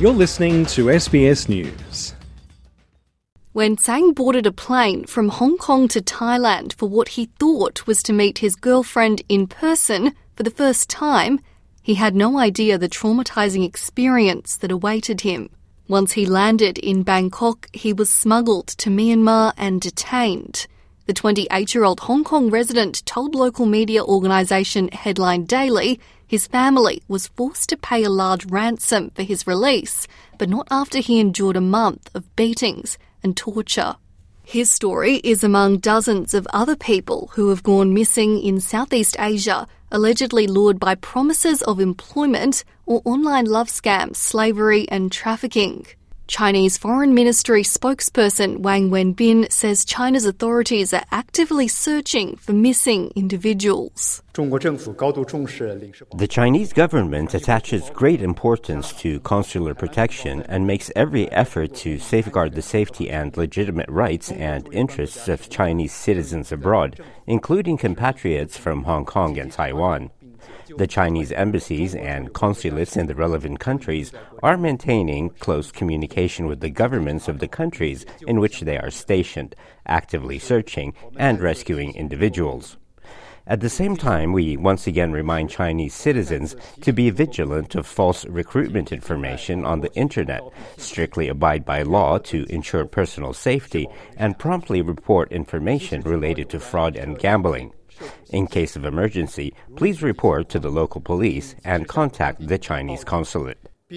You're listening to SBS News. When Tsang boarded a plane from Hong Kong to Thailand for what he thought was to meet his girlfriend in person for the first time, he had no idea the traumatising experience that awaited him. Once he landed in Bangkok, he was smuggled to Myanmar and detained. The 28-year-old Hong Kong resident told local media organisation Headline Daily his family was forced to pay a large ransom for his release, but not after he endured a month of beatings and torture. His story is among dozens of other people who have gone missing in Southeast Asia, allegedly lured by promises of employment or online love scams, slavery and trafficking. Chinese Foreign Ministry spokesperson Wang Wenbin says China's authorities are actively searching for missing individuals. The Chinese government attaches great importance to consular protection and makes every effort to safeguard the safety and legitimate rights and interests of Chinese citizens abroad, including compatriots from Hong Kong and Taiwan. The Chinese embassies and consulates in the relevant countries are maintaining close communication with the governments of the countries in which they are stationed, actively searching and rescuing individuals. At the same time, we once again remind Chinese citizens to be vigilant of false recruitment information on the Internet, strictly abide by law to ensure personal safety, and promptly report information related to fraud and gambling. In case of emergency, please report to the local police and contact the Chinese consulate.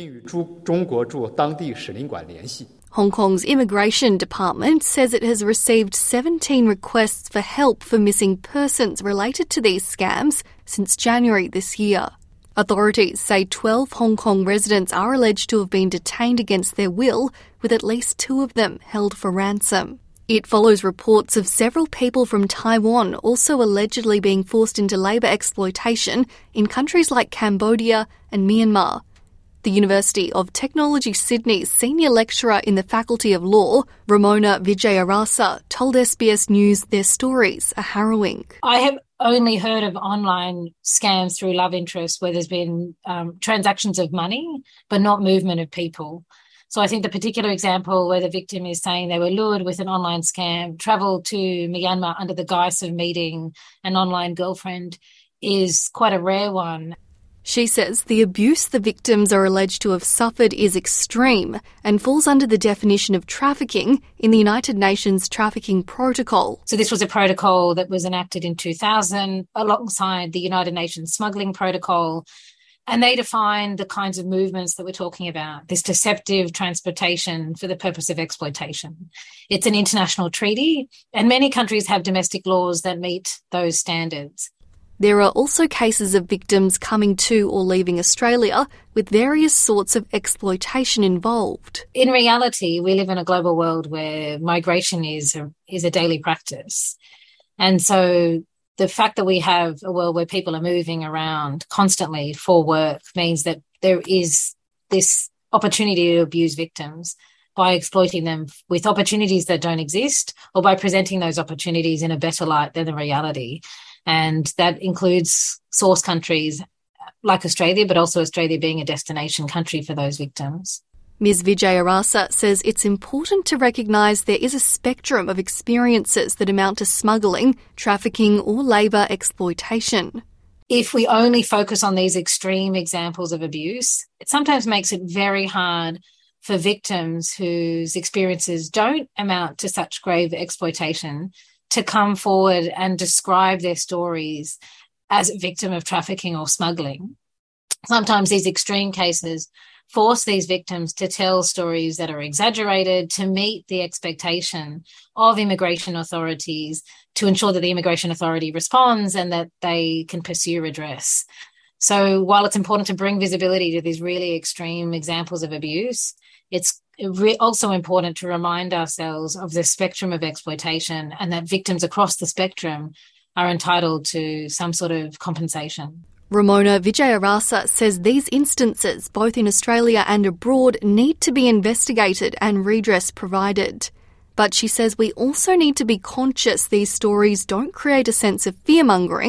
Hong Kong's Immigration Department says it has received 17 requests for help for missing persons related to these scams since January this year. Authorities say 12 Hong Kong residents are alleged to have been detained against their will, with at least 2 of them held for ransom. It follows reports of several people from Taiwan also allegedly being forced into labour exploitation in countries like Cambodia and Myanmar. The University of Technology Sydney's senior lecturer in the Faculty of Law, Ramona Vijayarasa, told SBS News their stories are harrowing. I have only heard of online scams through love interest where there's been transactions of money, but not movement of people. So I think the particular example where the victim is saying they were lured with an online scam, travelled to Myanmar under the guise of meeting an online girlfriend is quite a rare one. She says the abuse the victims are alleged to have suffered is extreme and falls under the definition of trafficking in the United Nations Trafficking Protocol. So this was a protocol that was enacted in 2000 alongside the United Nations Smuggling Protocol. And they define the kinds of movements that we're talking about, this deceptive transportation for the purpose of exploitation. It's an international treaty, and many countries have domestic laws that meet those standards. There are also cases of victims coming to or leaving Australia with various sorts of exploitation involved. In reality, we live in a global world where migration is a daily practice. And so the fact that we have a world where people are moving around constantly for work means that there is this opportunity to abuse victims by exploiting them with opportunities that don't exist or by presenting those opportunities in a better light than the reality. And that includes source countries like Australia, but also Australia being a destination country for those victims. Ms Vijayarasa says it's important to recognise there is a spectrum of experiences that amount to smuggling, trafficking or labour exploitation. If we only focus on these extreme examples of abuse, it sometimes makes it very hard for victims whose experiences don't amount to such grave exploitation to come forward and describe their stories as a victim of trafficking or smuggling. Sometimes these extreme cases force these victims to tell stories that are exaggerated to meet the expectation of immigration authorities to ensure that the immigration authority responds and that they can pursue redress. So while it's important to bring visibility to these really extreme examples of abuse, it's also important to remind ourselves of the spectrum of exploitation and that victims across the spectrum are entitled to some sort of compensation. Ramona Vijayarasa says these instances, both in Australia and abroad, need to be investigated and redress provided. But she says we also need to be conscious these stories don't create a sense of fear-mongering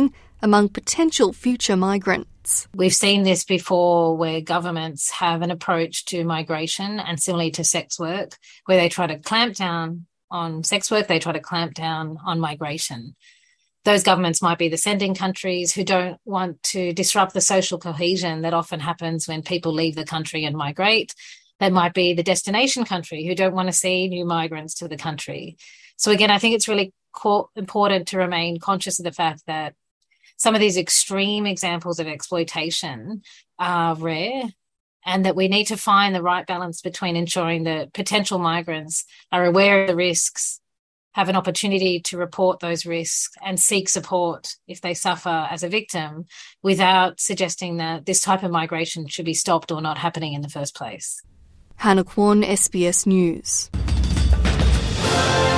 among potential future migrants. We've seen this before where governments have an approach to migration and similarly to sex work, where they try to clamp down on sex work, they try to clamp down on migration. Those governments might be the sending countries who don't want to disrupt the social cohesion that often happens when people leave the country and migrate. They might be the destination country who don't want to see new migrants to the country. So again, I think it's really important to remain conscious of the fact that some of these extreme examples of exploitation are rare and that we need to find the right balance between ensuring that potential migrants are aware of the risks, have an opportunity to report those risks and seek support if they suffer as a victim without suggesting that this type of migration should be stopped or not happening in the first place. Hannah Kwon, SBS News.